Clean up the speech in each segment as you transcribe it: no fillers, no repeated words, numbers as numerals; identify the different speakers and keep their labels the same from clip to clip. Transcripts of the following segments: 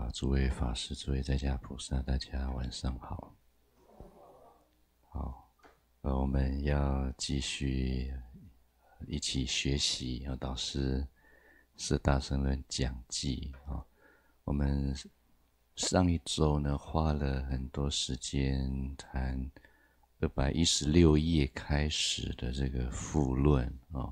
Speaker 1: 诸位法师、诸位在家菩萨，大家晚上好。好，我们要继续一起学习导师四大乘论讲记啊。我们上一周呢花了很多时间谈216页开始的这个附论啊。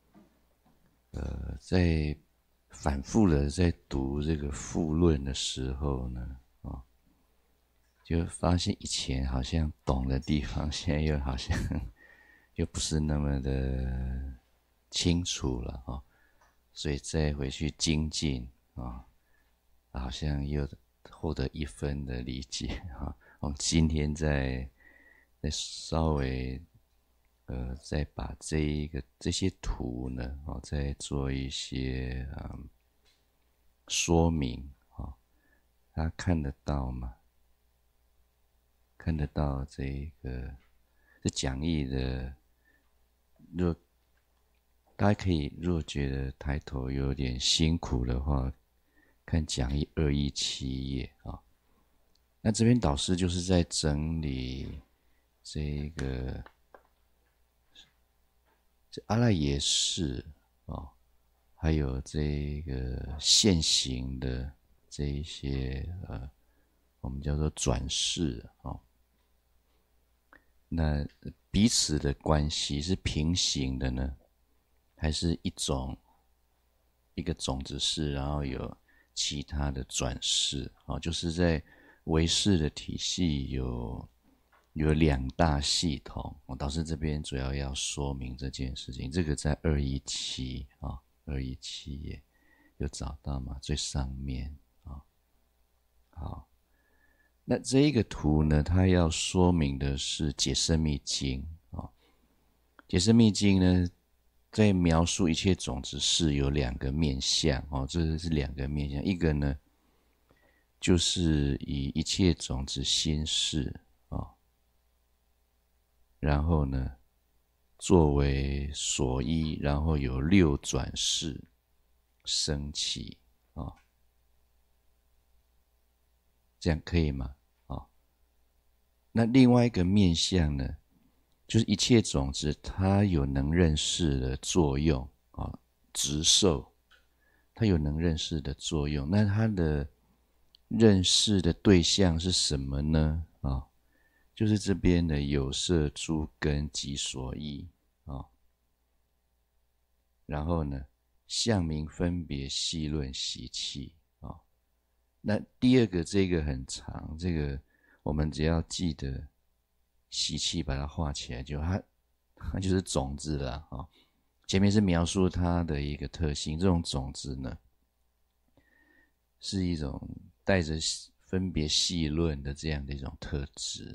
Speaker 1: 在反复的在读这个附论的时候呢，就发现以前好像懂的地方，现在又好像又不是那么的清楚了啊，所以再回去精进啊，好像又获得一分的理解啊。我们今天再稍微再把这些图呢，再做一些说明啊，大家看得到吗？看得到这讲义的，若大家可以，若觉得抬头有点辛苦的话，看讲义217页啊。那这边导师就是在整理这阿赖耶识还有这个现行的这一些我们叫做转世那彼此的关系是平行的呢，还是一个种子世，然后有其他的转世就是在唯识的体系有2大系统，导师这边主要要说明这件事情。这个在217页有找到吗？最上面好，那这一个图呢，它要说明的是解深密经解深密经呢，在描述一切种子世有2个面向这是2个面向。一个呢，就是以一切种子心识然后呢，作为所依，然后有6转世升起这样可以吗？那另外一个面向呢，就是一切种子它有能认识的作用执受它有能认识的作用，那它的认识的对象是什么呢？就是这边的有色诸根及所依然后呢，相名分别细论习气那第二个这个很长，这个我们只要记得习气把它画起来，它就是种子了前面是描述它的一个特性，这种种子呢是一种带着分别细论的这样的一种特质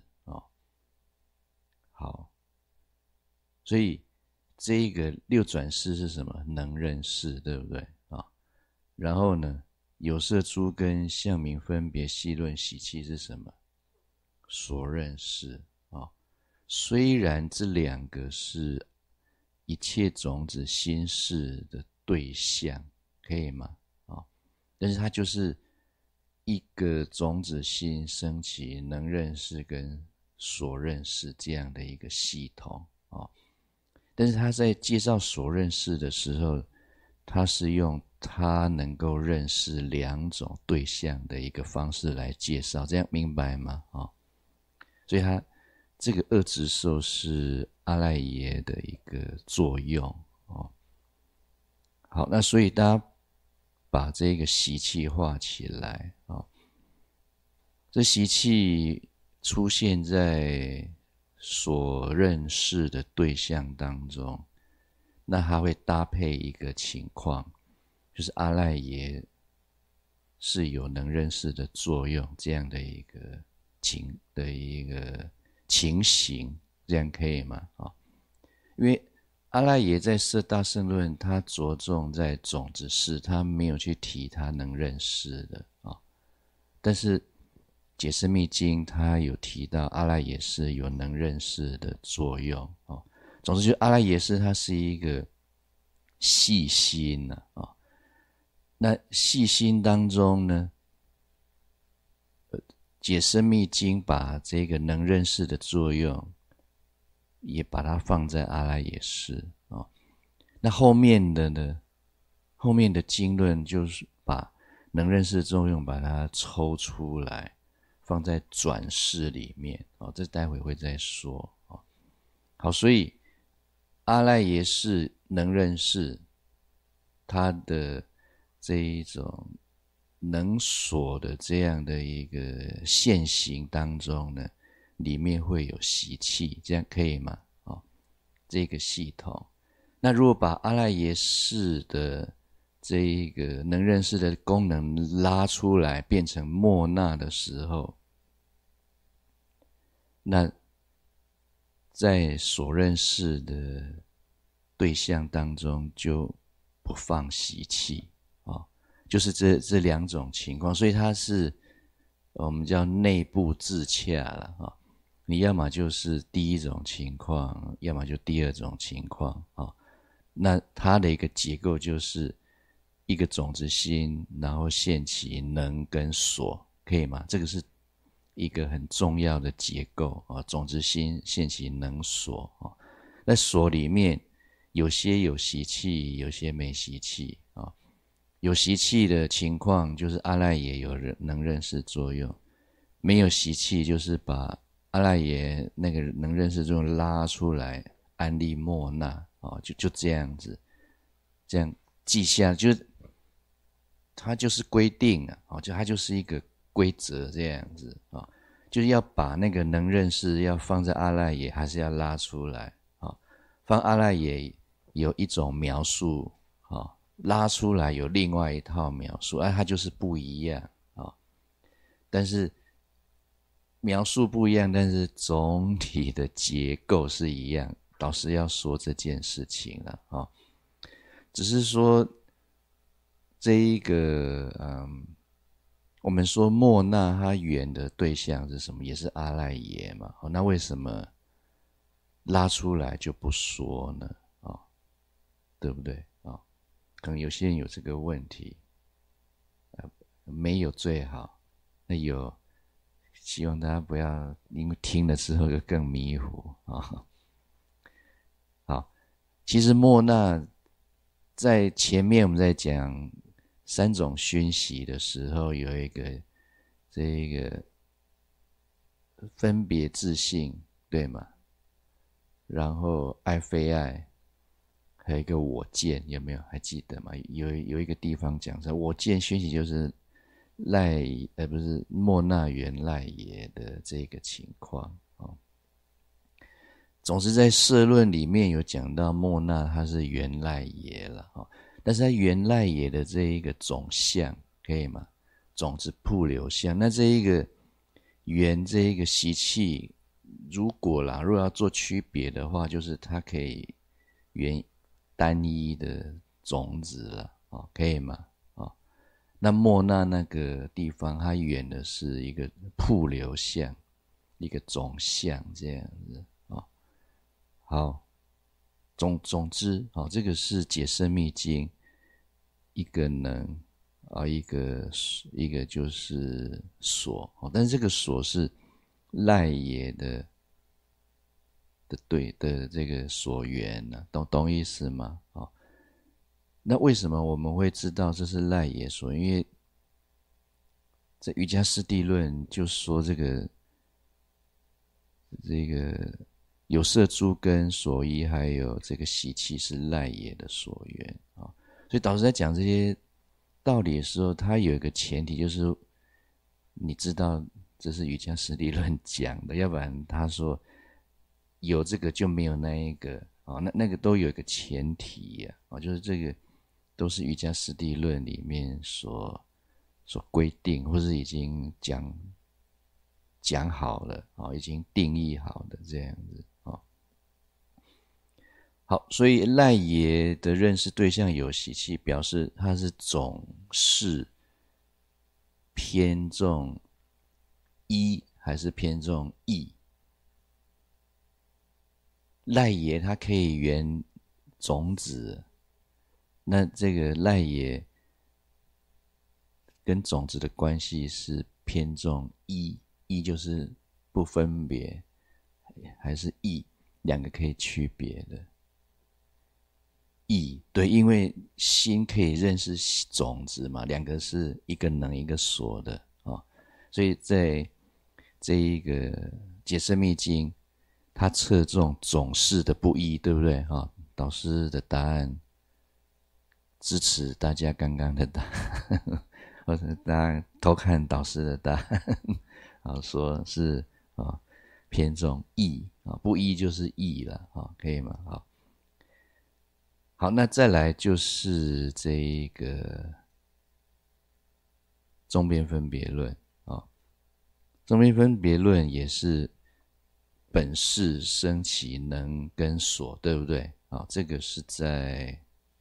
Speaker 1: 好，所以这个6转世是什么？能认识，对不对然后呢，有色诸根相名分别细论习气是什么？所认识虽然这2个是一切种子心识的对象，可以吗但是它就是一个种子心升起能认识跟所认识这样的一个系统但是他在介绍所认识的时候，他是用他能够认识2种对象的一个方式来介绍，这样明白吗所以他这个2执受是阿赖耶的一个作用好，那所以大家把这个习气画起来这习气出现在所认识的对象当中，那它会搭配一个情况，就是阿赖耶是有能认识的作用，这样的一个情形，这样可以吗因为阿赖耶在四大乘论它着重在种子识，它没有去提它能认识的但是解深密经它有提到阿赖耶识有能认识的作用总之就阿赖耶识它是一个细心那细心当中呢解深密经把这个能认识的作用也把它放在阿赖耶识啊。那后面的呢？后面的经论就是把能认识的作用把它抽出来，放在转世里面哦，这待会会再说哦。好，所以阿赖耶识能认识，它的这一种能所的这样的一个现行当中呢，里面会有习气，这样可以吗？哦，这个系统。那如果把阿赖耶识的这一个能认识的功能拉出来，变成末那的时候，那在所认识的对象当中就不放习气啊，就是这两种情况，所以它是我们叫内部自洽了啊。你要么就是第一种情况，要么就第二种情况啊。那它的一个结构就是一个种子心，然后现起能跟所，可以吗？这个是一个很重要的结构啊，种子心、现起能所啊。那所里面有些有习气，有些没习气啊。有习气的情况就是阿赖耶有能认识作用，没有习气就是把阿赖耶那个能认识作用拉出来，安立末那啊，就这样子，这样记下，就是它就是规定啊，它就是一个规则这样子啊，就是要把那个能认识要放在阿赖耶，还是要拉出来啊？放阿赖耶有一种描述啊，拉出来有另外一套描述，它就是不一样啊。但是描述不一样，但是总体的结构是一样。老师要说这件事情了啊，只是说这一个我们说末那它缘的对象是什么？也是阿赖耶嘛。那为什么拉出来就不说呢？对不对啊？可能有些人有这个问题，没有最好，那有，希望大家不要因为听了之后就更迷糊啊。好，其实末那在前面我们在讲三种熏习的时候，有一个这个分别自性，对吗？然后爱非爱，还有一个我见，有没有？还记得吗？有一个地方讲说，我见熏习就是不是末那缘赖耶的这个情况啊。总之在摄论里面有讲到末那它是缘赖耶了啊，但是它缘赖耶的这一个总相可以吗？种子瀑流相，那这一个缘这一个习气，如果要做区别的话，就是它可以缘单一的种子了啊，可以吗？那末那那个地方，它缘的是一个瀑流相，一个总相这样子啊。好，总之这个是解深密经一个能一个就是所但是这个所是赖耶的这个所缘呢，懂意思吗？那为什么我们会知道这是赖耶所？因为在瑜伽师地论就说这个有色诸根所依，还有这个习气是赖耶的所缘啊。所以导师在讲这些道理的时候，他有一个前提，就是你知道这是瑜伽师地论讲的，要不然他说有这个就没有那一个啊，那个都有一个前提就是这个都是瑜伽师地论里面所规定，或是已经讲好了已经定义好的这样子好，所以赖耶的认识对象有习气，表示它是总是偏重一还是偏重义？赖耶它可以缘种子，那这个赖耶跟种子的关系是偏重一异就是不分别，还是异，两个可以区别的。异，对，因为心可以认识种子嘛，两个是一个能一个所的啊，所以在这一个解释密经，它侧重总是的不一，对不对啊？导师的答案支持大家刚刚的答案，或者大家偷看导师的答案，啊，说是啊偏重义啊，不义就是义了啊，可以吗？好。好，那再来就是这一个中边分别论啊，中边分别论也是本事生起能跟所，对不对？啊，这个是在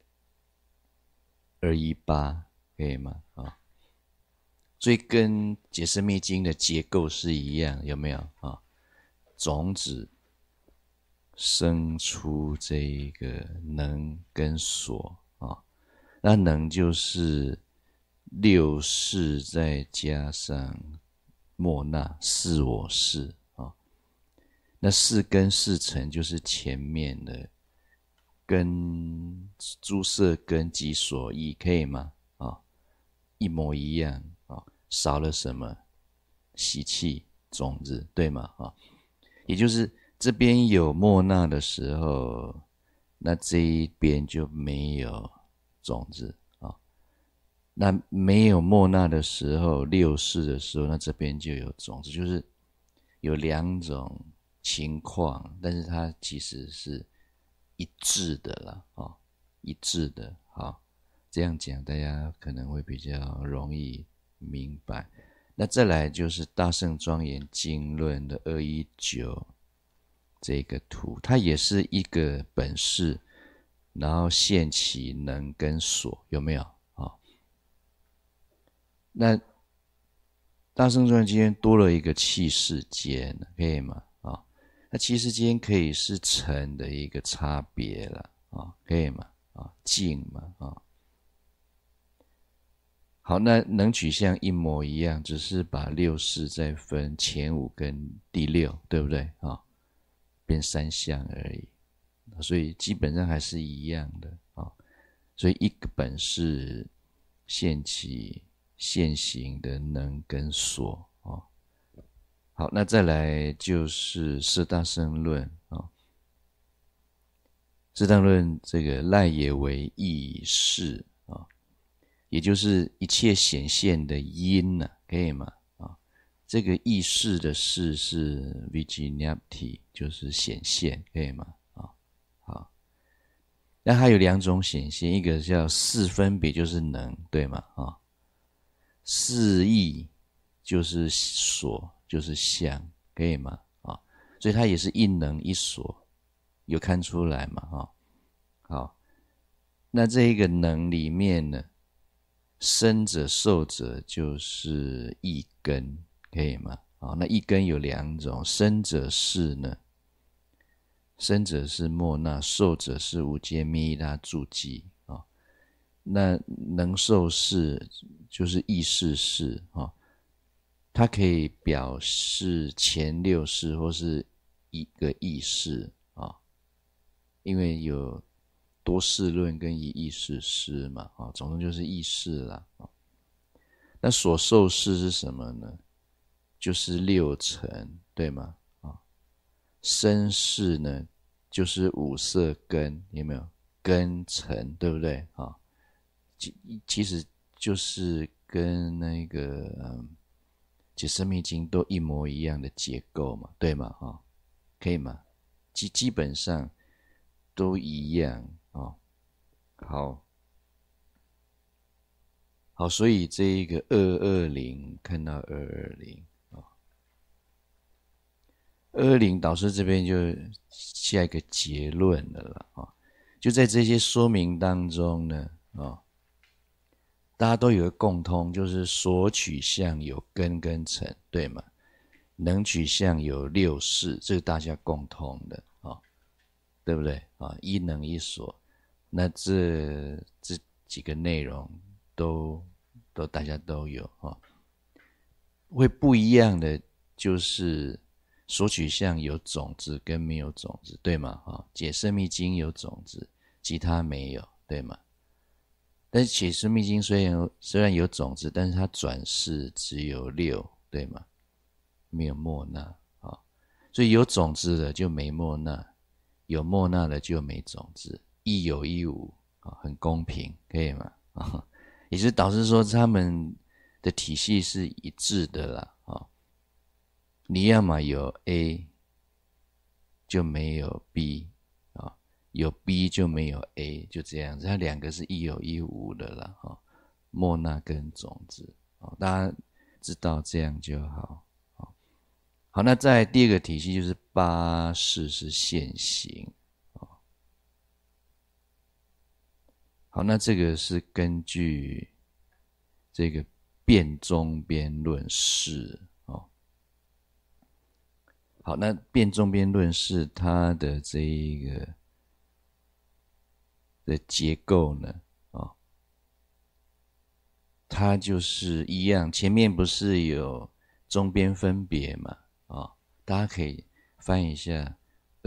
Speaker 1: 218，可以吗？啊，所以跟解释密经的结构是一样，有没有啊？种子生出这一个能跟所啊，那能就是六识再加上莫那是我是啊，那四根四尘就是前面的跟诸色根及所依，可以吗？啊，一模一样啊，少了什么？习气种子，对吗？啊，也就是这边有莫那的时候，那这一边就没有种子啊。那没有莫那的时候，六识的时候，那这边就有种子，就是有两种情况，但是它其实是一致的啦，哦，一致的。好，这样讲大家可能会比较容易明白。那再来就是《大圣庄严经论》的219这个图，它也是一个本事，然后现起能跟所，有没有啊？那大圣庄严经多了一个气世间，可以吗？啊，那气世间可以是尘的一个差别了啊，可以吗？啊，静嘛啊。好，那能取相一模一样，只是把六识再分前五跟第六，对不对啊？变三相而已，所以基本上还是一样的啊。所以一个本是现起现行的能跟所啊。好，那再来就是四大圣论啊。四大论这个赖也为意识啊，也就是一切显现的因呢，可以吗？啊，这个意识的识是 visibility， 就是显现，可以吗？啊，好，那它有两种显现，一个叫四分别，就是能，对吗？啊，四意就是所，就是相，可以吗？啊，所以它也是一能一所，有看出来吗？啊，好，那这一个能里面呢？生者受者就是一根，可以吗？好，那一根有两种，生者是呢，生者是莫那，受者是无间密拉住记啊。那能受是就是意识是啊，它可以表示前六识或是一个意识啊，因为有多识论跟一意识识嘛啊，总共就是意识啦啊。那所受识是什么呢？就是六尘，对吗？啊，身识呢，就是五色根，有没有？根尘，对不对？啊，其实就是跟那个解释密经都一模一样的结构嘛，对吗？啊，可以吗？基本上都一样啊。好。好，所以这一个220看到220啊，220导师这边就下一个结论了啦啊，就在这些说明当中呢啊，大家都有个共通，就是所取向有根跟尘，对吗？能取向有六识，这是大家共通的啊，对不对啊？一能一所，那这几个内容都大家都有啊。会不一样的就是索取相有种子跟没有种子，对吗？解深密经有种子，其他没有，对吗？但是解深密经虽然有种子，但是它转世只有6，对吗？没有末那所以有种子的就没末那，有末那的就没种子，一有一无很公平，可以吗？也就是导致说他们的体系是一致的啦你要么有 A 就没有 B 有 B 就没有 A， 就这样子，它两个是一有一无的啦末那跟种子大家知道这样就好好，那再来第二个体系就是八识是现行好，那这个是根据这个辩中边论释好，那辩中边论释它的这一个的结构呢它就是一样，前面不是有中边分别嘛大家可以翻一下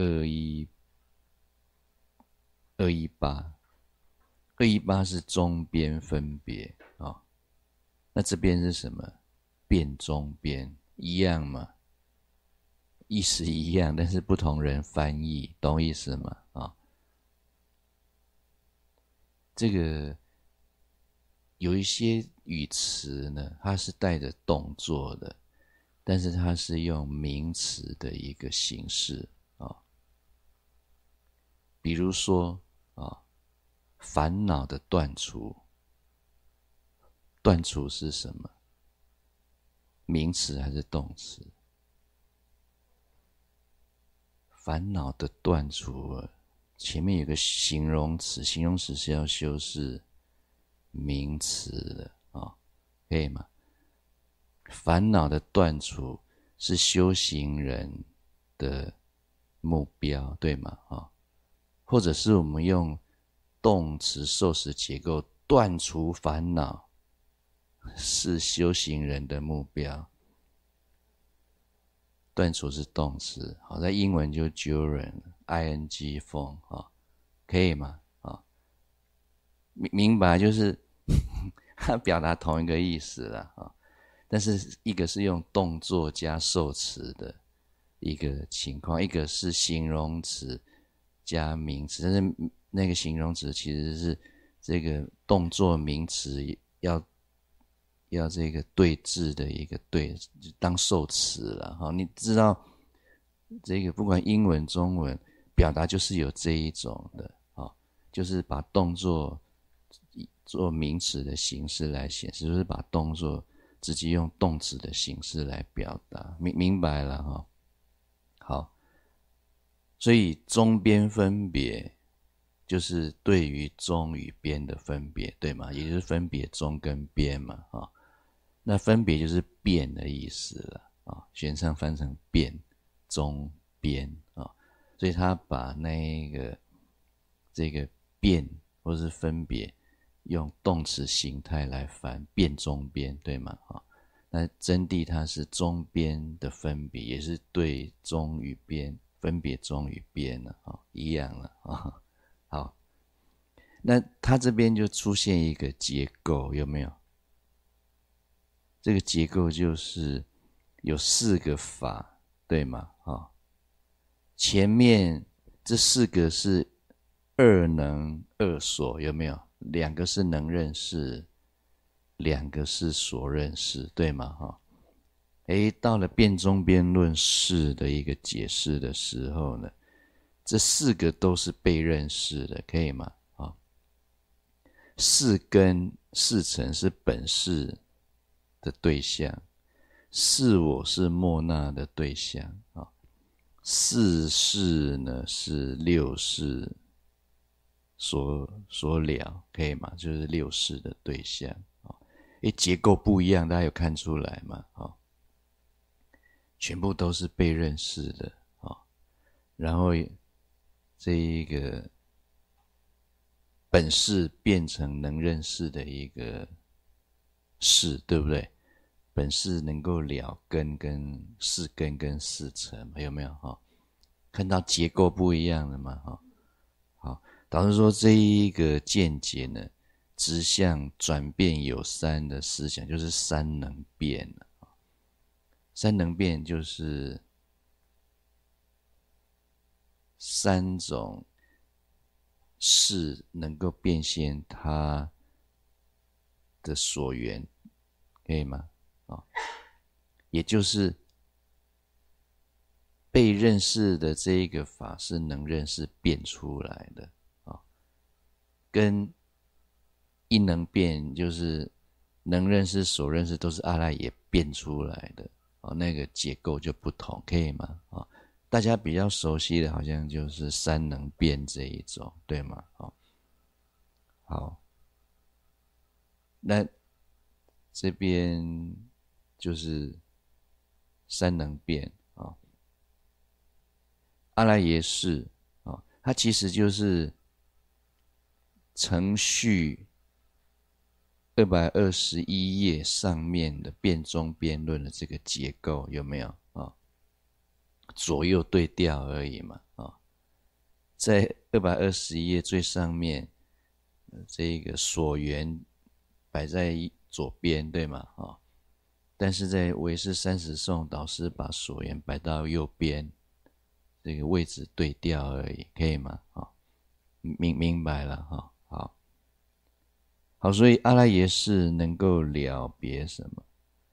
Speaker 1: 218是中边分别那这边是什么？辩中边一样嘛？意思一样，但是不同人翻译，懂意思吗？这个有一些语词呢，它是带着动作的，但是它是用名词的一个形式比如说烦恼的断除，断除是什么？名词还是动词？烦恼的断除前面有个形容词，形容词是要修饰名词的可以吗？烦恼的断除是修行人的目标，对吗？或者是我们用动词受词结构，断除烦恼是修行人的目标。断除是动词，好，在英文就 during，ing form 可以吗？明白就是它表达同一个意思啦但是一个是用动作加受词的一个情况，一个是形容词加名词，但是那个形容词其实是这个动作名词要这个对峙的一个对当受词了你知道这个不管英文中文表达就是有这一种的就是把动作做名词的形式来显示，就是把动作直接用动词的形式来表达，明白了好，所以中边分别就是对于中与边的分别，对吗？也就是分别中跟边嘛那分别就是变的意思了玄奘翻成变中边所以他把这个变或是分别用动词形态来翻，变中边，对吗那真谛它是中边的分别，也是对中与边，分别中与边一样了好，那它这边就出现一个结构，有没有？这个结构就是有4个法，对吗前面这4个是2能2所，有没有？2个是能认识，2个是所认识，对吗到了辩中边论释的一个解释的时候呢，这4个都是被认识的，可以吗4根4尘是本识的对象，4我是末那的对象4识呢是6识所了，可以吗？就是6识的对象结构不一样，大家有看出来吗全部都是被认识的然后这一个本识变成能认识的一个识，对不对？ 本是能够了根跟四根跟四尘，有没有看到结构不一样了嘛好，导致说这一个见解呢，直向转变有三的思想，就是三能变了。三能变就是三种事能够变现它的所缘，可以吗？也就是被认识的这一个法是能认识变出来的跟一能变就是能认识所认识都是阿赖耶变出来的那个结构就不同，可以吗？大家比较熟悉的好像就是三能变这一种，对吗？好，那这边就是三能变阿赖耶识它其实就是程序221页上面的辩中辩论的这个结构，有没有左右对调而已嘛在221页最上面这个所缘摆在左边，对吗但是在唯识30颂导师把所缘摆到右边，这个位置对调而已，可以吗明白了好，所以阿赖耶识能够了别什么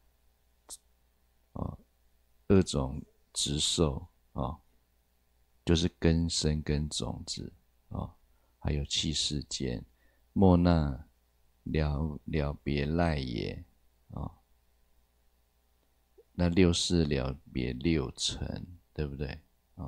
Speaker 1: 二种执受就是根身跟种子还有气世间，莫那了别赖耶那六识了别六尘，对不对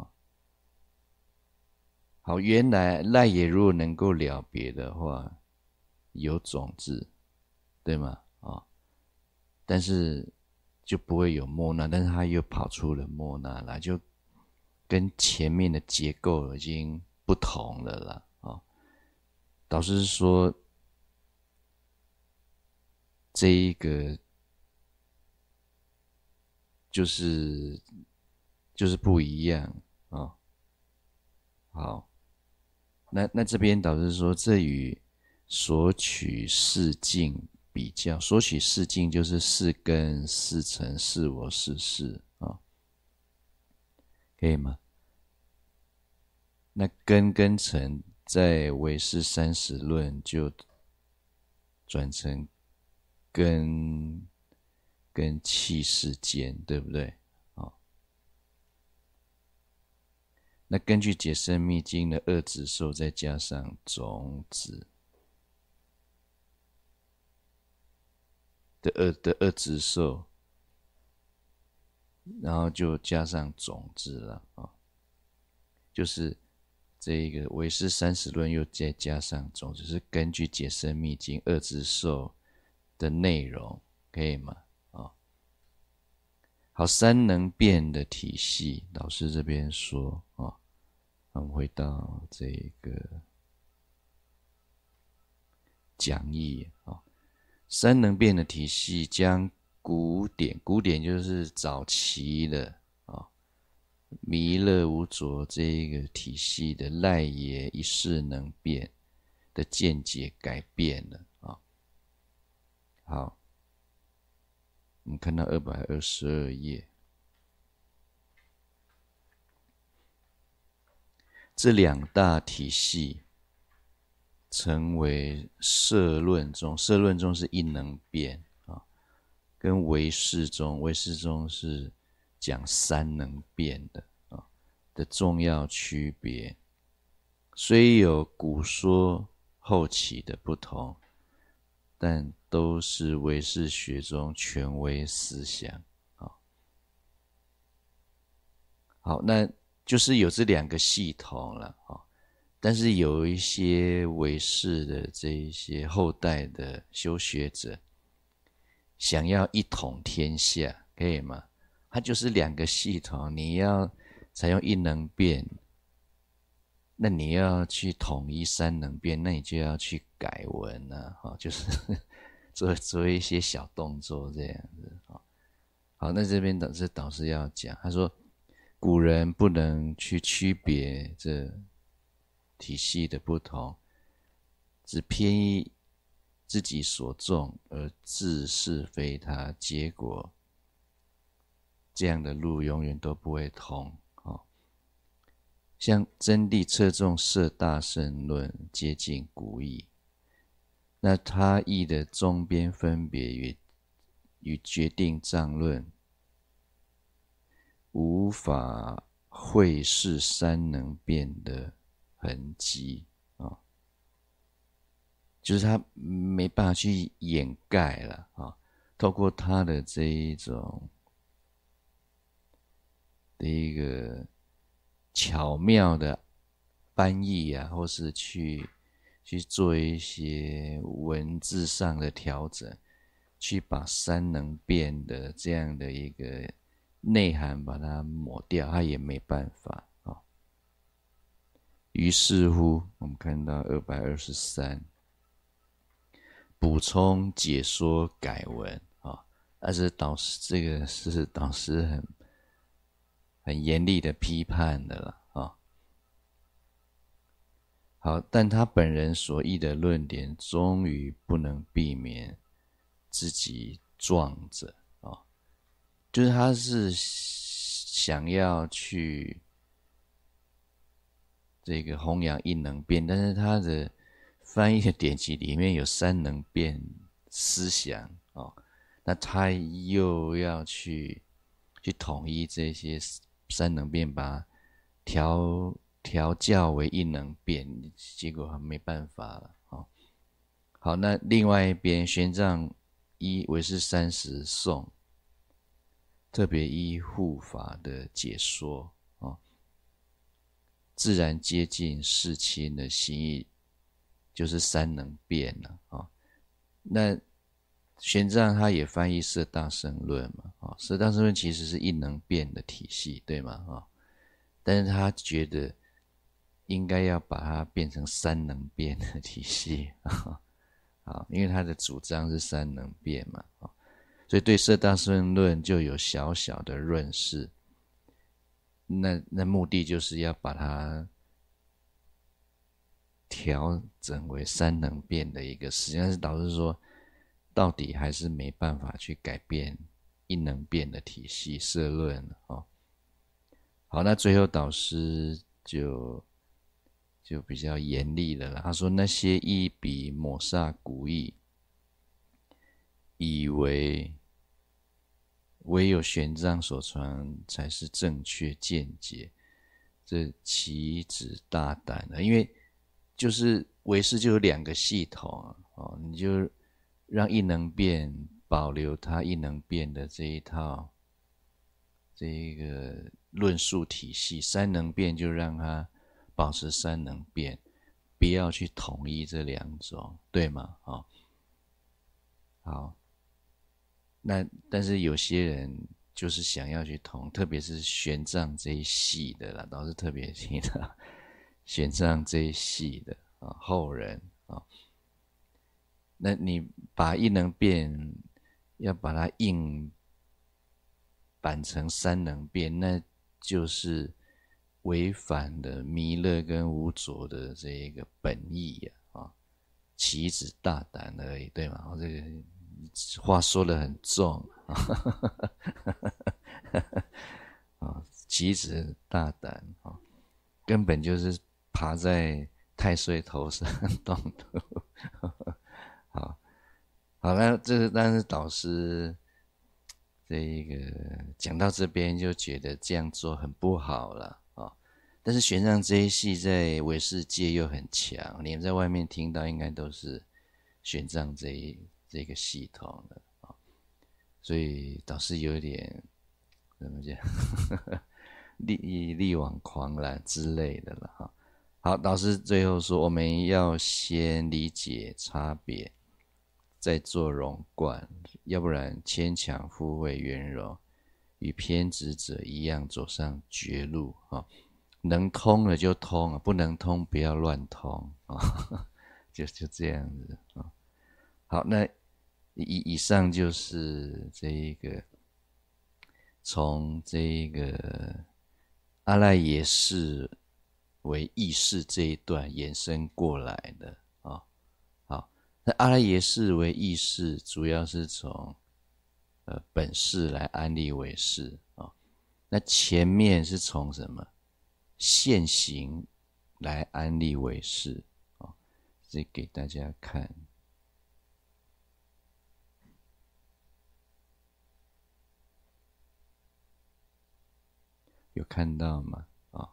Speaker 1: 好，原来赖耶如果能够了别的话，有种子，对吗但是就不会有莫那，但是他又跑出了莫那来，就跟前面的结构已经不同了啦导师说这一个就是不一样好，那这边导师说，这与索取四境比较，索取四境就是四根、四尘、四我、四事可以吗？那根跟尘在唯识30论就转成根跟气世间，对不对那根据解深密经的二执受，再加上种子的二执受，然后就加上种子了就是这一个唯识30论又再加上种子，是根据解深密经二执受的内容，可以吗好，三能变的体系，老师这边说我们回到这个讲义三能变的体系将古典就是早期的弥勒无着这一个体系的赖耶一世能变的见解改变了好，我们看到222页，这两大体系成为摄论中，摄论中是一能变跟唯识中是讲三能变的重要区别，虽有古说后起的不同，但都是唯识学中权威思想好，那就是有这两个系统了但是有一些唯识的这一些后代的修学者想要一统天下，可以吗？它就是两个系统，你要采用一能变，那你要去统一三能变，那你就要去改文就是做一些小动作这样子好，那这边导师要讲，他说古人不能去区别这体系的不同，只偏依自己所种而自是非他，结果这样的路永远都不会通。像真谛侧重摄大乘论，接近古义，那他义的中边分别与决定藏论无法绘示三能变的痕迹啊，就是他没办法去掩盖了啊。透过他的这一种的一个巧妙的翻译啊，或是去做一些文字上的调整，去把三能变的这样的一个内涵把它抹掉，他也没办法啊。于是乎，我们看到223，补充解说改文啊，但是导师这个是导师很严厉的批判的了啊。好，但他本人所译的论点，终于不能避免自己撞着啊，就是他是想要去这个弘扬一能变，但是他的翻译的典籍里面有三能变思想哦，那他又要去统一这些三能变，把调教为一能变，结果没办法了。好，那另外一边玄奘依唯识30颂，特别依护法的解说自然接近世亲的心意，就是三能变了那玄奘他也翻译摄大乘论嘛摄大乘论其实是一能变的体系，对吗但是他觉得应该要把它变成三能变的体系因为他的主张是三能变嘛所以对摄大乘论就有小小的润饰。那目的就是要把它调整为三能变的一个，实际上是导致说，到底还是没办法去改变一能变的体系摄论好，那最后导师就比较严厉了啦。他说那些一笔抹煞古义，以为唯有玄奘所传才是正确见解，这岂止大胆了？因为就是唯识就有两个系统你就让一能变保留它一能变的这一套这一个论述体系，三能变就让它保持三能变，不要去统一这两种，对吗？好，那但是有些人就是想要去特别是玄奘这一系的啦，导师特别提到玄奘这一系的后人那你把一能变要把它硬板成三能变，那就是违反了弥勒跟无着的这一个本意岂止大胆而已，对吗？这个话说得很重岂止大胆根本就是爬在太岁头上动土好，那但是导师这一个讲到这边就觉得这样做很不好了但是玄奘这一系在唯识界又很强，你们在外面听到应该都是玄奘这个系统的所以导师有点怎么讲力挽狂澜之类的了好，导师最后说，我们要先理解差别，再做融贯，要不然牵强附会圆融，与偏执者一样走上绝路能通了就通不能通不要乱通就这样子好，那以上就是这一个从这个阿赖耶识为意识这一段延伸过来的啊。好，那阿赖耶识为意识，主要是从本识来安立为识啊。那前面是从什么现行来安立为识啊？这给大家看。有看到吗？啊，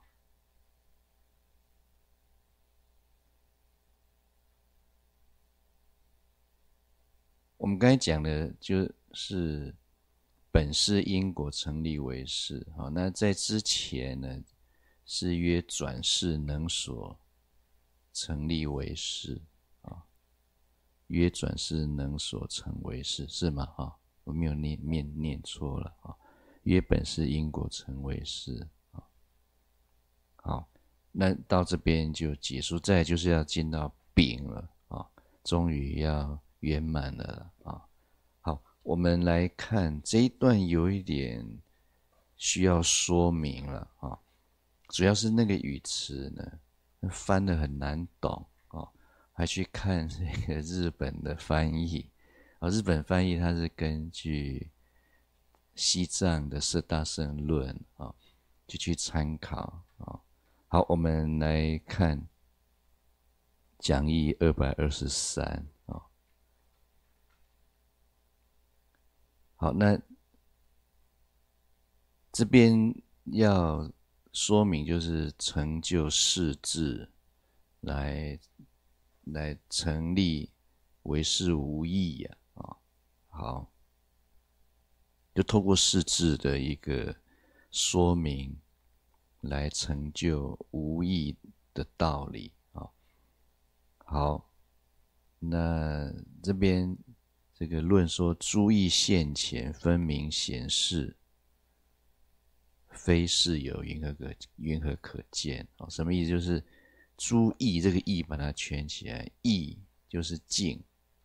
Speaker 1: 我们刚才讲的就是本识因果成立为识。好，那在之前呢，是约转世能所成立为识啊，约转世能所成为识，是吗？啊，我没有念错了啊，约本识因果成为识啊。好，那到这边就结束，再来就是要进到丙了啊，终于要圆满了啊。好，我们来看这一段有一点需要说明了啊，主要是那个语词呢翻得很难懂啊，还去看这个日本的翻译啊，日本翻译它是根据西藏的四大圣论啊，就去参考啊。好，我们来看讲义223啊。好，那这边要说明就是成就识智来成立唯识无异呀啊。好，就透过识智的一个说明来成就无异的道理啊。好，那这边这个论说诸义现前，分明显示，非是有云何可见？什么意思？就是诸义这个义把它圈起来，义就是境，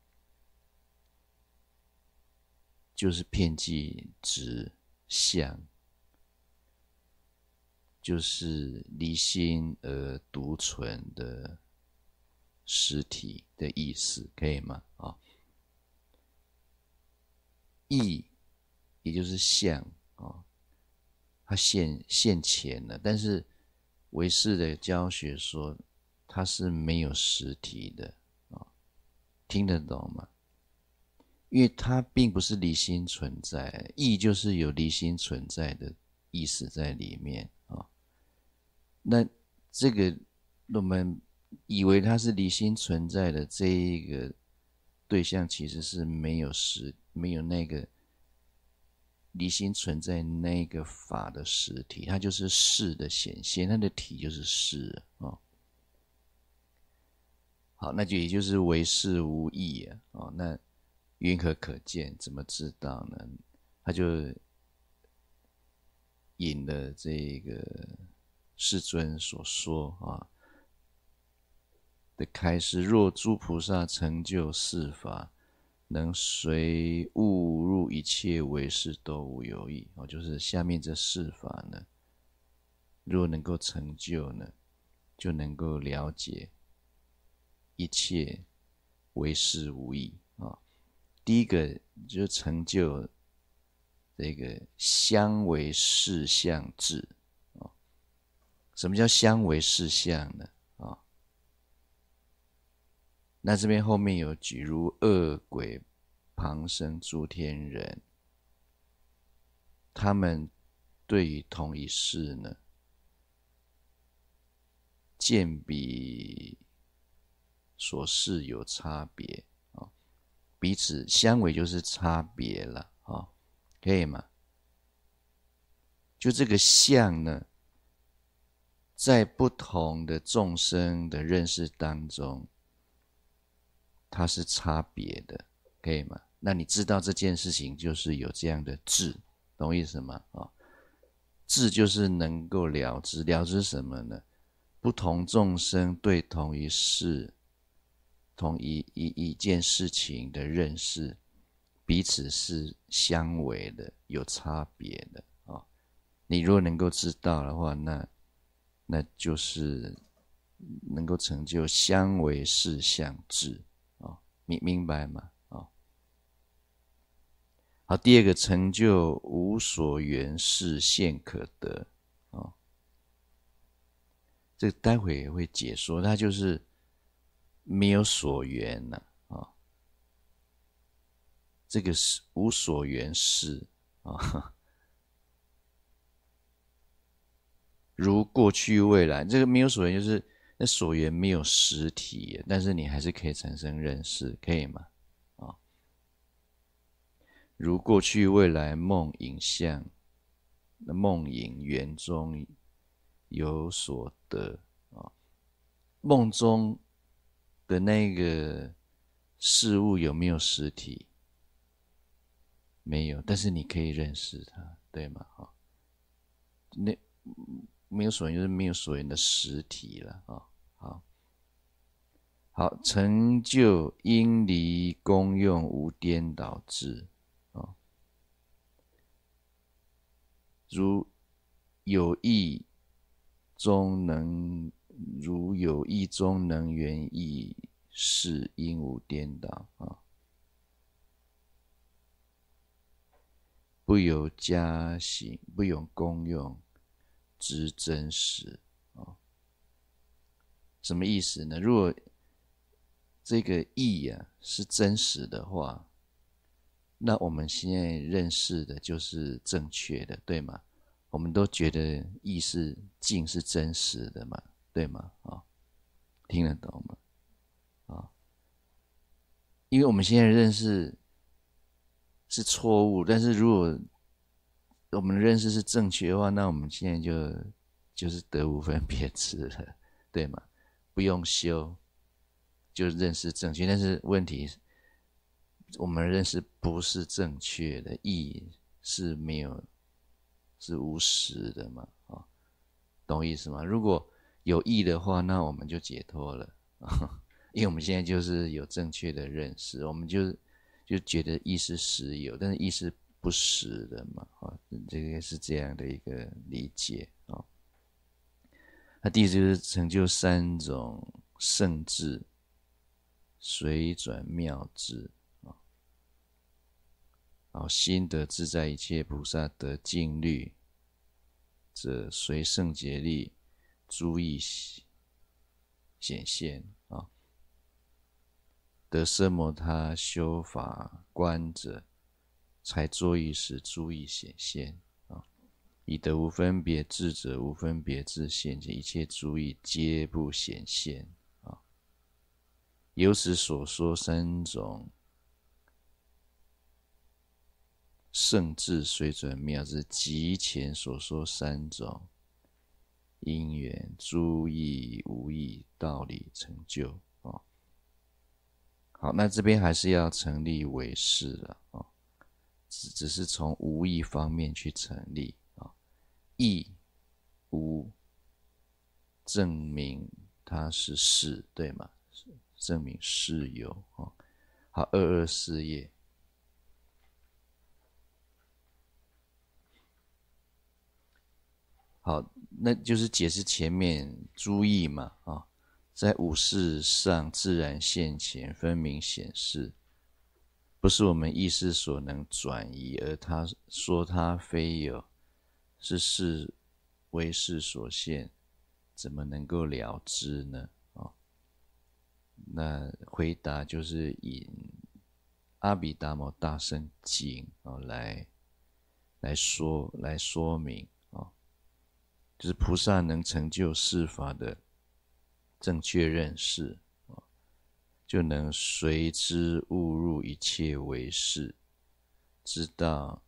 Speaker 1: 就是遍计执相，就是离心而独存的实体的意思，可以吗？啊，义也就是相啊，它现前了，但是唯识的教学说它是没有实体的啊，听得懂吗？因为它并不是离心存在，义就是有离心存在的意思在里面啊。那这个我们以为它是离心存在的这一个对象，其实是没有那个离心存在那个法的实体，它就是事的显现，它的体就是事啊。好，那就也就是唯识无异啊。哦，那云何可见？怎么知道呢？他就引了这个世尊所说啊的开示：若诸菩萨成就四法，能随悟入一切唯识，都无有异。哦，就是下面这四法呢，如果能够成就呢，就能够了解一切唯识无异啊。第一个就成就这个相为事相智啊。什么叫相为事相呢？啊，那这边后面有举如恶鬼、旁生诸天人，他们对于同一事呢，见彼所事有差别啊，彼此相为就是差别了啊，可以吗？就这个相呢，在不同的众生的认识当中，它是差别的，可以吗？那你知道这件事情就是有这样的智，懂我意思吗？啊，智就是能够了知，了知什么呢？不同众生对同一事、同一件事情的认识，彼此是相违的，有差别的你如果能够知道的话，那就是能够成就相为事相智啊，明白吗？啊，好，第二个成就无所缘事现可得啊，这个待会也会解说，它就是没有所缘了啊，这个是无所缘事啊。如过去未来，这个没有所缘，就是那所缘没有实体，但是你还是可以产生认识，可以吗？啊，如过去未来梦影像，那梦影缘中有所得啊，梦中的那个事物有没有实体？没有，但是你可以认识它，对吗？啊，那没有所缘就是没有所缘的实体了啊。好。好，成就因离功用无颠倒智啊，如有意中能如有意中能圆意是因无颠倒啊，不由加行，不用功用知真实啊，什么意思呢？如果这个意是真实的话，那我们现在认识的就是正确的，对吗？我们都觉得意是静是真实的嘛，对吗？啊，听得懂吗？啊，因为我们现在认识错误，但是如果我们的认识是正确的话，那我们现在就是得无分别智了，对吗？不用修，就认识正确。但是问题是，我们认识不是正确的，意是没有，是无实的嘛，啊，懂意思吗？如果有意的话，那我们就解脱了，因为我们现在就是有正确的认识，我们就觉得意是实有，但是意是不实的嘛，啊，这个是这样的一个理解啊。那第四就是成就三种圣智，随转妙智。好，心得自在一切菩萨得静虑者，随圣竭力诸意显现啊。得奢摩他修法观者，才作意时诸意显现啊。以得无分别智者，无分别智现前，一切诸意皆不显现啊。由此所说三种圣智随转妙智，即前所说三种因缘诸意无意道理成就啊。好，那这边还是要成立唯识了啊，只是从无意方面去成立啊，意无证明它是是，对吗？证明是有啊。好，224页。好，那就是解释前面诸意嘛啊，在五事上自然现前，分明显示，不是我们意识所能转移，而他说他非有，是事为事所现，怎么能够了知呢？啊，那回答就是引阿毗达摩大圣经啊来说明啊，就是菩萨能成就事法的正确认识啊，就能随之悟入一切为事，知道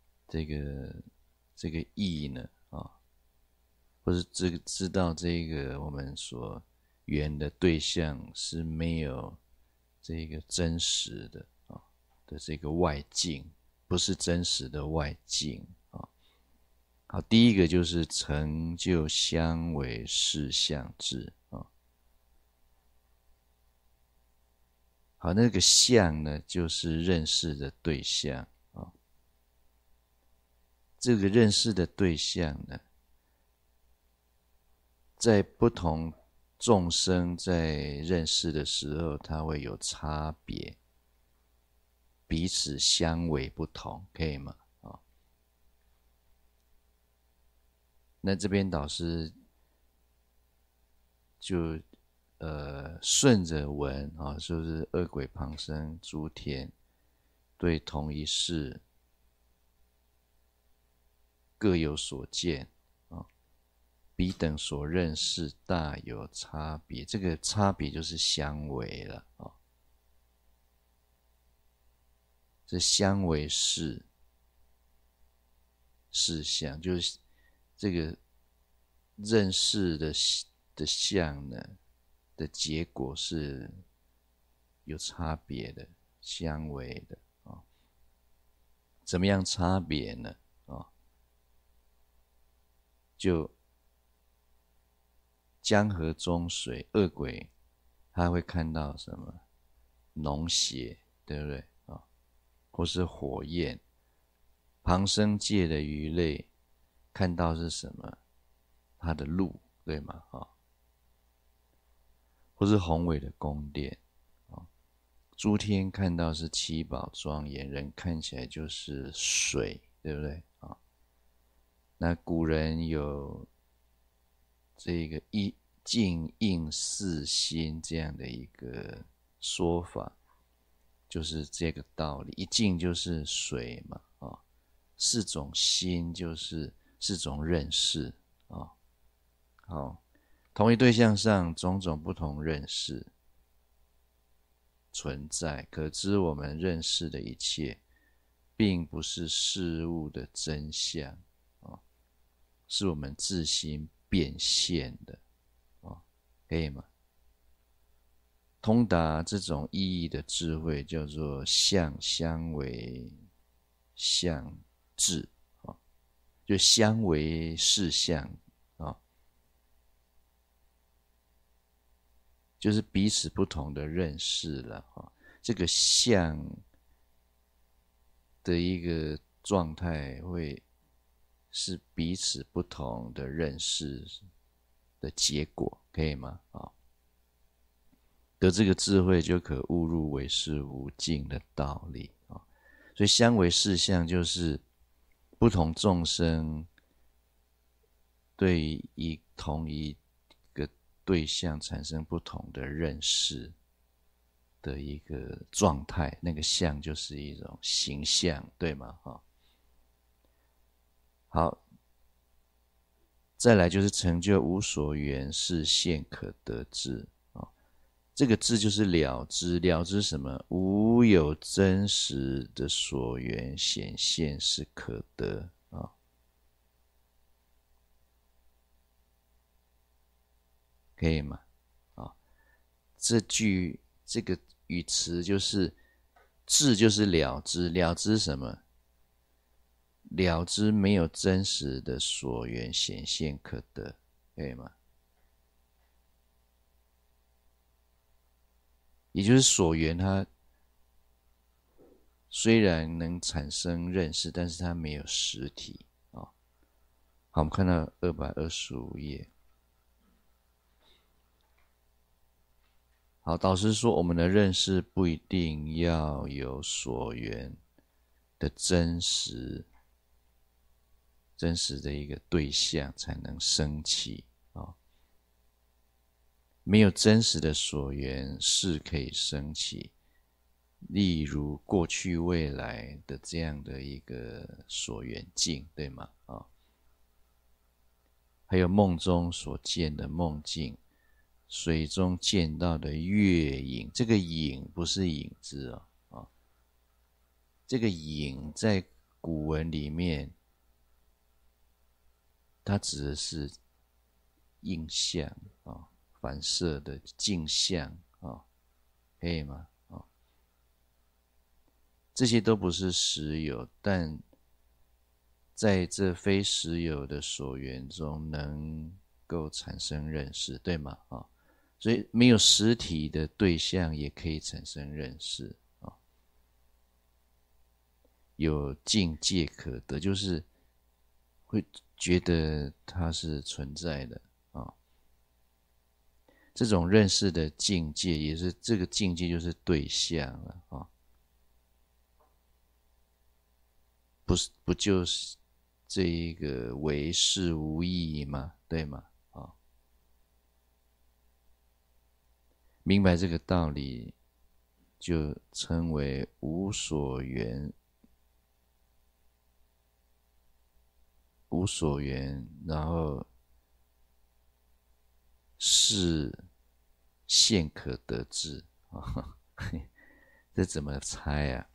Speaker 1: 这个义呢啊，或是知道这个我们所缘的对象是没有这个真实的啊的这个外境，不是真实的外境啊。好，第一个就是成就相为事相智啊。好，那个相呢，就是认识的对象啊。 这个认识的对象呢，在不同众生在认识的时候，它会有差别，彼此相违不同，可以吗？那这边导师就顺着文啊，就是恶鬼旁生诸天对同一事各有所见啊，彼等所认识大有差别，这个差别就是相违了啊。这相违事相，就是这个认识的相呢的结果是有差别的，相违的啊。怎么样差别呢？就江河中水，恶鬼他会看到什么？脓血，对不对啊？或是火焰。旁生界的鱼类看到是什么？它的鹿，对吗？或是宏伟的宫殿。诸天看到是七宝庄严，人看起来就是水，对不对？那古人有这个一静应四心这样的一个说法，就是这个道理。一静就是水嘛，四种心就是四种认识啊。好，同一对象上种种不同认识存在，可知我们认识的一切，并不是事物的真相是我们自心变现的可以吗？通达这种意义的智慧叫做相相为相智就相为事相就是彼此不同的认识了这个相的一个状态会是彼此不同的认识的结果，可以吗？得这个智慧就可悟入唯识无尽的道理所以相为事相就是不同众生对于同一个对象产生不同的认识的一个状态，那个相就是一种形象，对吗？好，再来就是成就无所缘是现可得智这个智就是了知，了知什么？无有真实的所缘显现是可得可以吗？这个语词就是智就是了知，了知什么？了知没有真实的所缘显现可得，可以吗？也就是所缘它虽然能产生认识，但是它没有实体好，我们看到225页。好，导师说我们的认识不一定要有所缘的真实的一个对象才能升起没有真实的所缘是可以升起，例如过去未来的这样的一个所缘境，对吗？还有梦中所见的梦境，水中见到的月影，这个影不是影子这个影在古文里面，它指的是映像反射的镜像可以吗？这些都不是实有，但在这非实有的所缘中能够产生认识，对吗？所以没有实体的对象也可以产生认识有境界可得，就是会觉得它是存在的啊。这种认识的境界，也是这个境界就是对象了啊。不就是这一个唯识无义吗？对吗？啊，明白这个道理，就称为无所缘，无所缘，然后是现可得知啊。这怎么猜啊？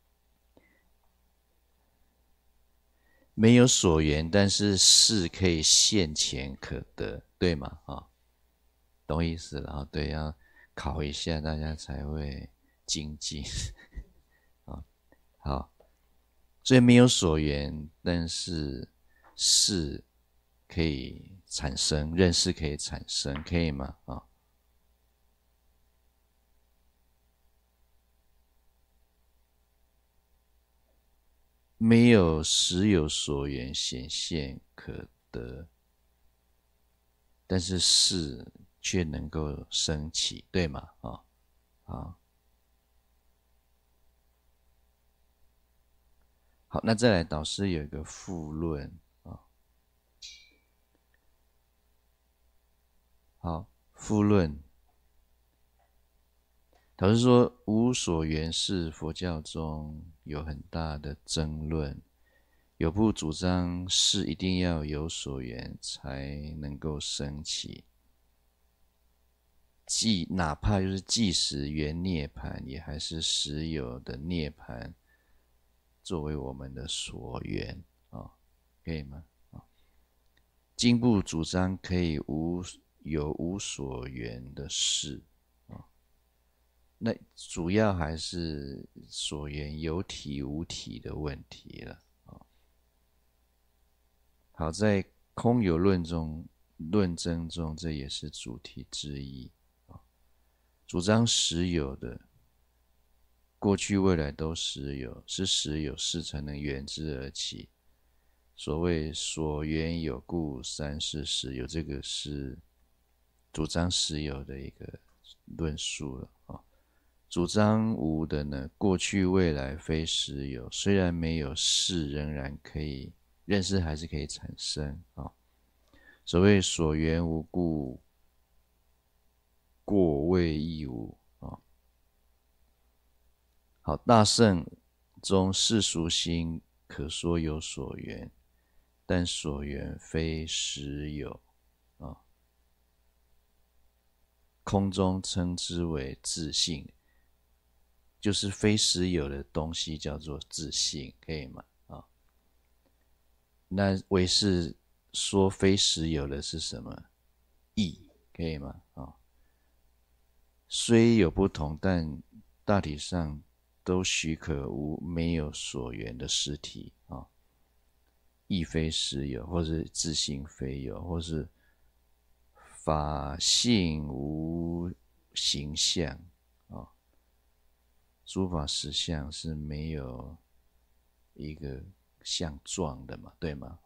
Speaker 1: 没有所缘，但是事可以现前可得，对吗？啊，懂意思了啊？对，要考一下大家才会精进啊。好，所以没有所缘，但是事可以产生，认识可以产生，可以吗？啊，没有实有所缘显现可得，但是事却能够升起，对吗？啊，好，好，那再来，导师有一个附论啊，好，附论。导师说，无所缘是佛教中有很大的争论，有部主张是一定要有所缘才能够升起，哪怕就是即使缘涅盘，也还是实有的涅盘作为我们的所缘啊，可以吗？经部主张可以有无所缘的事。那主要还是所缘有体无体的问题了。好在空有论中论证中，这也是主题之一。主张实有的，过去未来都实有，是实有，事才能缘之而起。所谓所缘有故，三世实有，这个是主张实有的一个论述了啊。主张无的呢，过去未来非实有，虽然没有事，仍然可以认识，还是可以产生啊。所谓所缘无故，过未亦无啊。好，大圣中世俗心可说有所缘，但所缘非实有啊。空中称之为自性，就是非实有的东西叫做自性，可以吗？啊，那唯识说非实有的是什么？义，可以吗？啊，虽有不同，但大体上都许可无没有所缘的实体啊。义非实有，或是自性非有，或是法性无形象啊。诸法实相是没有一个相状的嘛，对吗？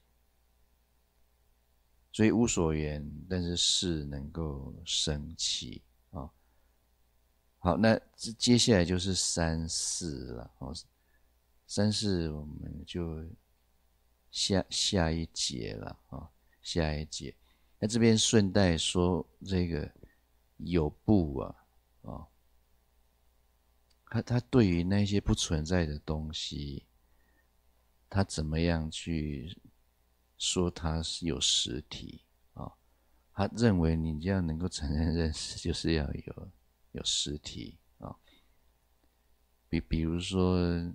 Speaker 1: 所以无所缘，但是事能够生起啊。好，那接下来就是三世了哦。三世我们就下一节了啊，下一节。那这边顺带说这个有部他对于那些不存在的东西，他怎么样去说它是有实体啊？他认为你这样能够承认认识，就是要有实体啊。比如说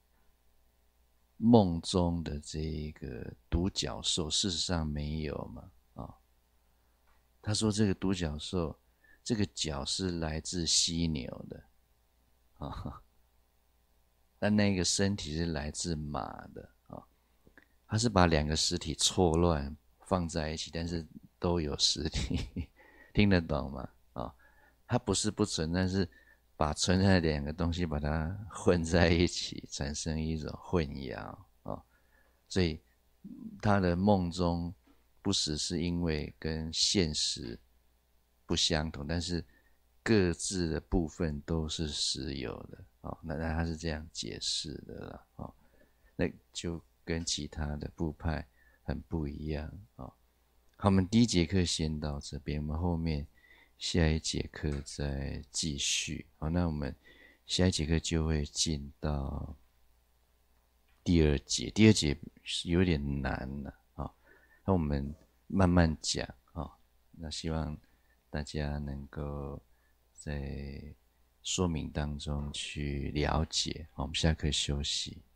Speaker 1: 梦中的这个独角兽，事实上没有嘛啊。他说这个独角兽，这个角是来自犀牛的啊，但那个身体是来自马的啊。他是把两个实体错乱放在一起，但是都有实体，听得懂吗？它不是不存在，是把存在的两个东西把它混在一起，产生一种混淆啊。所以他的梦中不时是因为跟现实不相同，但是各自的部分都是实有的哦。那他是这样解释的啦哦，那就跟其他的部派很不一样哦。好，我们第一节课先到这边，我们后面下一节课再继续。好，那我们下一节课就会进到第二节，第二节是有点难了啊，那我们慢慢讲啊。那希望大家能够在说明当中去了解。好，我们下课休息。